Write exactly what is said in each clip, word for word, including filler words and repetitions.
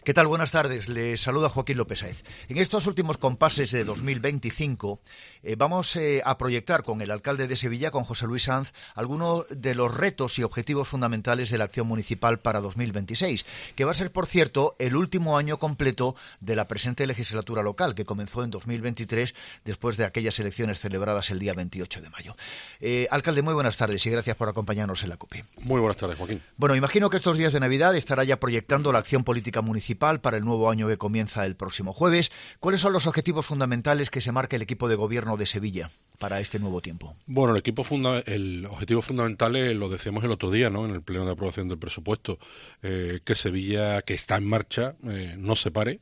¿Qué tal? Buenas tardes. Les saluda Joaquín López Sáez. En estos últimos compases de dos mil veinticinco eh, vamos eh, a proyectar con el alcalde de Sevilla, con José Luis Sanz, algunos de los retos y objetivos fundamentales de la acción municipal para dos mil veintiséis, que va a ser, por cierto, el último año completo de la presente legislatura local, que comenzó en dos mil veintitrés, después de aquellas elecciones celebradas el día veintiocho de mayo. Eh, alcalde, muy buenas tardes y gracias por acompañarnos en la COPE. Muy buenas tardes, Joaquín. Bueno, imagino que estos días de Navidad estará ya proyectando la acción política municipal para el nuevo año que comienza el próximo jueves. ¿Cuáles son los objetivos fundamentales que se marca el equipo de gobierno de Sevilla para este nuevo tiempo? Bueno, el equipo funda el objetivo fundamental es, lo decíamos el otro día, ¿no?, en el pleno de aprobación del presupuesto, eh, que Sevilla, que está en marcha, eh, no se pare.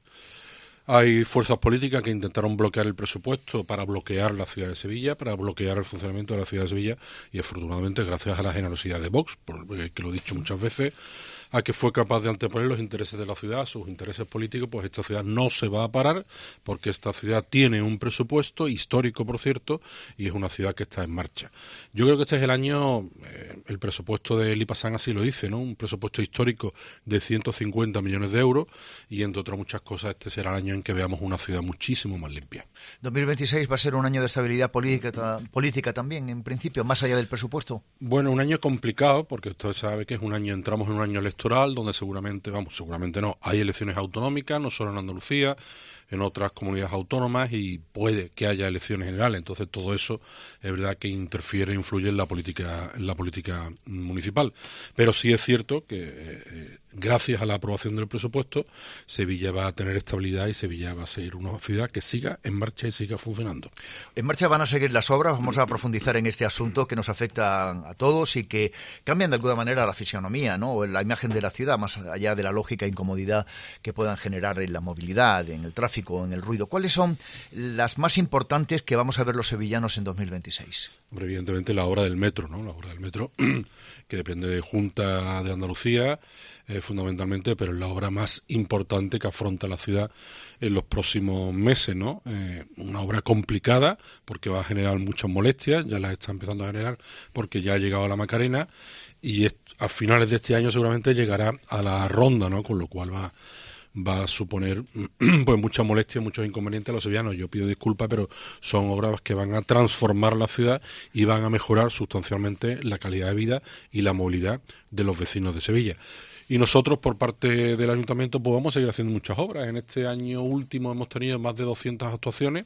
Hay fuerzas políticas que intentaron bloquear el presupuesto para bloquear la ciudad de Sevilla, para bloquear el funcionamiento de la ciudad de Sevilla, y afortunadamente, gracias a la generosidad de Vox, porque, que lo he dicho muchas veces, a que fue capaz de anteponer los intereses de la ciudad, sus intereses políticos, pues esta ciudad no se va a parar, porque esta ciudad tiene un presupuesto histórico, por cierto, y es una ciudad que está en marcha. Yo creo que este es el año, eh, el presupuesto de Lipasán así lo dice, ¿no?, un presupuesto histórico de ciento cincuenta millones de euros, y entre otras muchas cosas, este será el año en que veamos una ciudad muchísimo más limpia. dos mil veintiséis va a ser un año de estabilidad política, política también, en principio, más allá del presupuesto. Bueno, un año complicado, porque usted sabe que es un año, entramos en un año electoral, donde seguramente, vamos, seguramente no, hay elecciones autonómicas, no solo en Andalucía, en otras comunidades autónomas, y puede que haya elecciones generales. Entonces todo eso es verdad que interfiere e influye en la política en la política municipal. Pero sí es cierto que eh, gracias a la aprobación del presupuesto, Sevilla va a tener estabilidad y Sevilla va a ser una ciudad que siga en marcha y siga funcionando. En marcha van a seguir las obras, vamos a profundizar en este asunto que nos afecta a todos y que cambian de alguna manera la fisionomía, ¿no?, o la imagen de la ciudad, más allá de la lógica e incomodidad que puedan generar en la movilidad, en el tráfico, en el ruido. ¿Cuáles son las más importantes que vamos a ver los sevillanos en dos mil veintiséis? Hombre, evidentemente la obra del metro, ¿no? La obra del metro, que depende de Junta de Andalucía, eh, fundamentalmente, pero es la obra más importante que afronta la ciudad en los próximos meses, ¿no? Eh, una obra complicada, porque va a generar muchas molestias, ya las está empezando a generar, porque ya ha llegado a la Macarena, y est- a finales de este año seguramente llegará a la Ronda, ¿no?, con lo cual va va a suponer pues mucha molestia, muchos inconvenientes a los sevillanos. Yo pido disculpas, pero son obras que van a transformar la ciudad y van a mejorar sustancialmente la calidad de vida y la movilidad de los vecinos de Sevilla. Y nosotros, por parte del Ayuntamiento, pues vamos a seguir haciendo muchas obras. En este año último hemos tenido más de doscientas actuaciones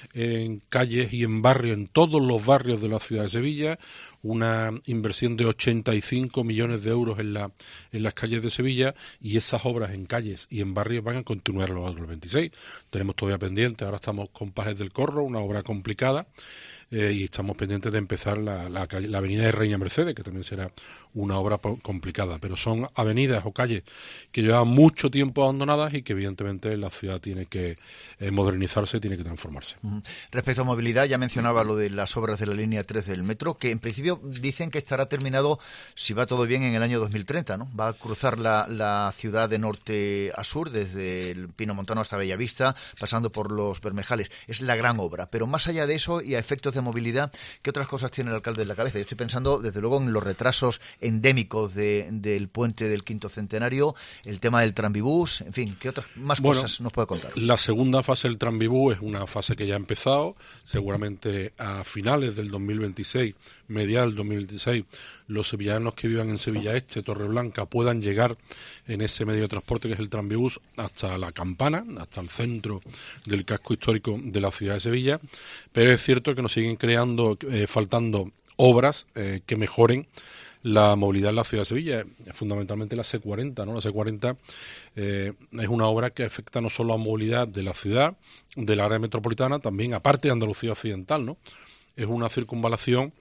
en calles y en barrios, en todos los barrios de la ciudad de Sevilla, una inversión de ochenta y cinco millones de euros en, la, en las calles de Sevilla, y esas obras en calles y en barrios van a continuar a lo largo del veintiséis. Tenemos todavía pendiente, ahora estamos con Pajes del Corro, una obra complicada, Eh, y estamos pendientes de empezar la, la, la avenida de Reina Mercedes, que también será una obra complicada, pero son avenidas o calles que llevan mucho tiempo abandonadas y que evidentemente la ciudad tiene que eh, modernizarse, tiene que transformarse. Uh-huh. Respecto a movilidad, ya mencionaba lo de las obras de la línea tres del metro, que en principio dicen que estará terminado, si va todo bien, en el año dos mil treinta, ¿no? Va a cruzar la, la ciudad de norte a sur, desde el Pino Montano hasta Bellavista, pasando por los Bermejales. Es la gran obra, pero más allá de eso y a efectos de movilidad, ¿qué otras cosas tiene el alcalde en la cabeza? Yo estoy pensando, desde luego, en los retrasos endémicos de, del puente del quinto centenario, el tema del tranvibús, en fin, ¿qué otras más bueno, cosas nos puede contar? La segunda fase del tranvibús es una fase que ya ha empezado, seguramente a finales del dos mil veintiséis, mediados del dos mil veintiséis, los sevillanos que vivan en Sevilla Este, Torreblanca, puedan llegar en ese medio de transporte que es el tranvibús hasta la Campana, hasta el centro del casco histórico de la ciudad de Sevilla, pero es cierto que nos siguen creando, eh, faltando obras eh, que mejoren la movilidad en la ciudad de Sevilla, fundamentalmente la C cuarenta, ¿no? La C cuarenta eh, es una obra que afecta no solo a la movilidad de la ciudad, del área metropolitana, también aparte de Andalucía Occidental, ¿no? Es una circunvalación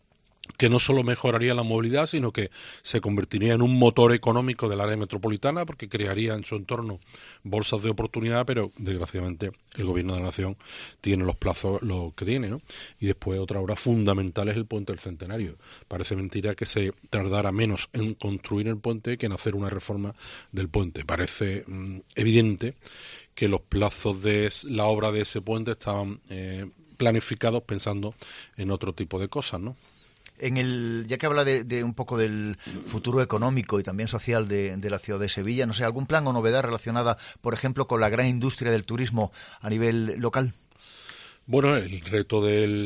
que no solo mejoraría la movilidad, sino que se convertiría en un motor económico del área metropolitana, porque crearía en su entorno bolsas de oportunidad, pero desgraciadamente el gobierno de la nación tiene los plazos lo que tiene, ¿no? Y después otra obra fundamental es el puente del Centenario. Parece mentira que se tardara menos en construir el puente que en hacer una reforma del puente. Parece mmm, evidente que los plazos de la obra de ese puente estaban eh, planificados pensando en otro tipo de cosas, ¿no? En el, ya que habla de, de un poco del futuro económico y también social de, de la ciudad de Sevilla, no sé, ¿algún plan o novedad relacionada, por ejemplo, con la gran industria del turismo a nivel local? Bueno, el reto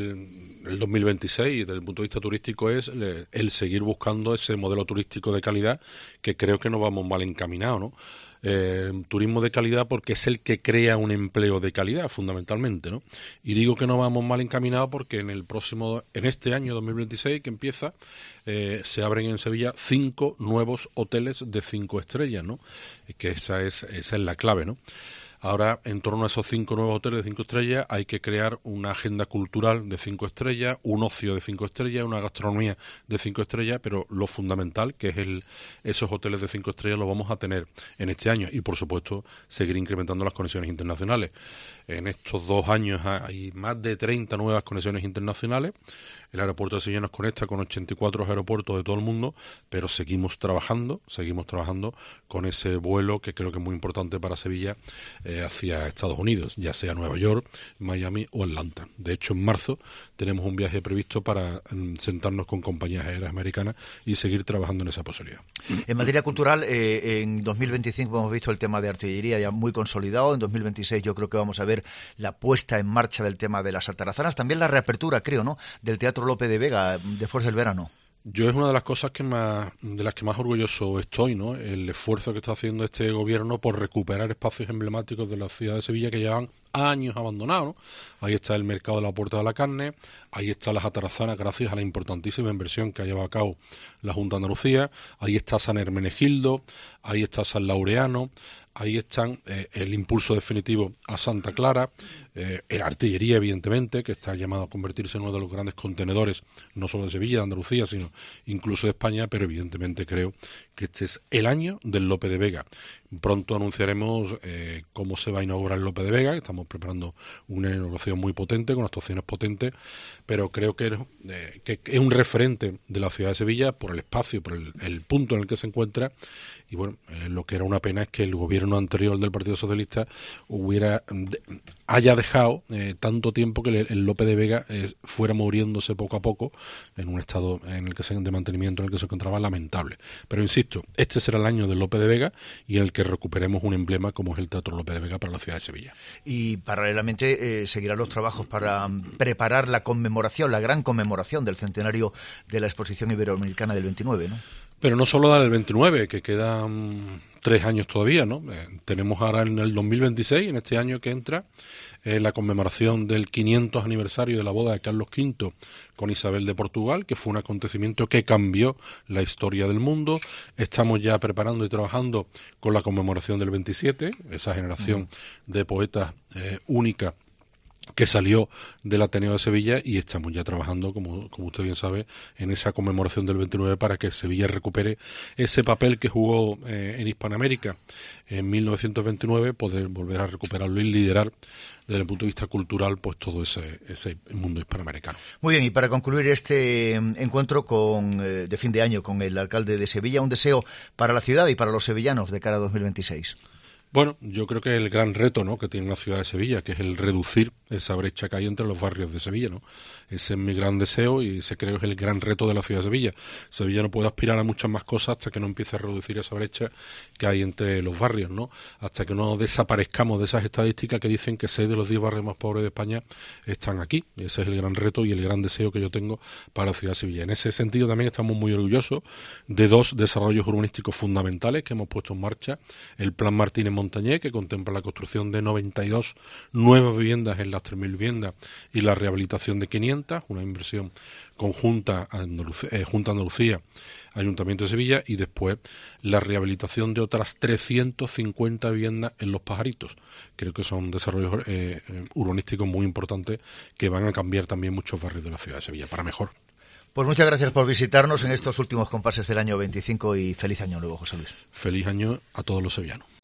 del el dos mil veintiséis desde el punto de vista turístico es el, el seguir buscando ese modelo turístico de calidad que creo que nos vamos mal encaminados, ¿no? Eh, turismo de calidad porque es el que crea un empleo de calidad fundamentalmente, ¿no? Y digo que no vamos mal encaminados porque en el próximo, en este año dos mil veintiséis que empieza, eh, se abren en Sevilla cinco nuevos hoteles de cinco estrellas, ¿no? Que esa es esa es la clave, ¿no? Ahora, en torno a esos cinco nuevos hoteles de cinco estrellas, hay que crear una agenda cultural de cinco estrellas, un ocio de cinco estrellas, una gastronomía de cinco estrellas, pero lo fundamental, que es el esos hoteles de cinco estrellas, lo vamos a tener en este año y, por supuesto, seguir incrementando las conexiones internacionales. En estos dos años hay más de treinta nuevas conexiones internacionales. El aeropuerto de Sevilla nos conecta con ochenta y cuatro aeropuertos de todo el mundo, pero seguimos trabajando, seguimos trabajando con ese vuelo que creo que es muy importante para Sevilla, eh, hacia Estados Unidos, ya sea Nueva York, Miami o Atlanta. De hecho, en marzo tenemos un viaje previsto para mm, sentarnos con compañías aéreas americanas y seguir trabajando en esa posibilidad. En materia cultural, eh, en dos mil veinticinco hemos visto el tema de artillería ya muy consolidado. En dos mil veintiséis yo creo que vamos a ver la puesta en marcha del tema de las atarazanas, también la reapertura, creo, ¿no?, del Teatro Lope de Vega después del verano. Yo es una de las cosas que más, de las que más orgulloso estoy, ¿no? El esfuerzo que está haciendo este gobierno por recuperar espacios emblemáticos de la ciudad de Sevilla que llevan años abandonados, ¿no? Ahí está el mercado de la Puerta de la Carne, ahí están las atarazanas gracias a la importantísima inversión que ha llevado a cabo la Junta de Andalucía, ahí está San Hermenegildo, ahí está San Laureano, ahí están eh, el impulso definitivo a Santa Clara, eh, la artillería, evidentemente, que está llamado a convertirse en uno de los grandes contenedores, no solo de Sevilla, de Andalucía, sino incluso de España, pero evidentemente creo que este es el año del Lope de Vega. Pronto anunciaremos eh, cómo se va a inaugurar el Lope de Vega, estamos preparando una inauguración muy potente, con actuaciones potentes, pero creo que, eh, que es un referente de la ciudad de Sevilla por el espacio, por el, el punto en el que se encuentra, y bueno, eh, lo que era una pena es que el gobierno anterior del Partido Socialista hubiera de, haya dejado eh, tanto tiempo que el, el Lope de Vega eh, fuera muriéndose poco a poco en un estado en el que se, de mantenimiento en el que se encontraba lamentable. Pero insisto, este será el año del Lope de Vega y en el que recuperemos un emblema como es el Teatro Lope de Vega para la ciudad de Sevilla. Y paralelamente eh, seguirán los trabajos para preparar la conmemoración, la gran conmemoración del centenario de la Exposición Iberoamericana del veintinueve, ¿no? Pero no solo del veintinueve, que quedan tres años todavía, ¿no? Eh, tenemos ahora en el dos mil veintiséis, en este año que entra, eh, la conmemoración del quinientos aniversario de la boda de Carlos quinto con Isabel de Portugal, que fue un acontecimiento que cambió la historia del mundo. Estamos ya preparando y trabajando con la conmemoración del veintisiete, esa generación uh-huh. de poetas eh, única que salió del Ateneo de Sevilla, y estamos ya trabajando, como, como usted bien sabe, en esa conmemoración del veintinueve para que Sevilla recupere ese papel que jugó eh, en Hispanoamérica en mil novecientos veintinueve, poder volver a recuperarlo y liderar desde el punto de vista cultural pues todo ese, ese mundo hispanoamericano. Muy bien, y para concluir este encuentro con eh, de fin de año con el alcalde de Sevilla, un deseo para la ciudad y para los sevillanos de cara a dos mil veintiséis. Bueno, yo creo que el gran reto, ¿no?, que tiene la ciudad de Sevilla, que es el reducir esa brecha que hay entre los barrios de Sevilla, ¿no? Ese es mi gran deseo y ese creo que es el gran reto de la ciudad de Sevilla. Sevilla no puede aspirar a muchas más cosas hasta que no empiece a reducir esa brecha que hay entre los barrios, ¿no? Hasta que no desaparezcamos de esas estadísticas que dicen que seis de los diez barrios más pobres de España están aquí. Y ese es el gran reto y el gran deseo que yo tengo para la ciudad de Sevilla. En ese sentido también estamos muy orgullosos de dos desarrollos urbanísticos fundamentales que hemos puesto en marcha. El Plan Martínez Montañé, que contempla la construcción de noventa y dos nuevas viviendas en las tres mil viviendas y la rehabilitación de quinientas, una inversión conjunta Andalucía, eh, Junta de Andalucía, Ayuntamiento de Sevilla, y después la rehabilitación de otras trescientas cincuenta viviendas en Los Pajaritos. Creo que son desarrollos eh, urbanísticos muy importantes que van a cambiar también muchos barrios de la ciudad de Sevilla para mejor. Pues muchas gracias por visitarnos en estos últimos compases del año veinticinco y feliz año nuevo, José Luis. Feliz año a todos los sevillanos.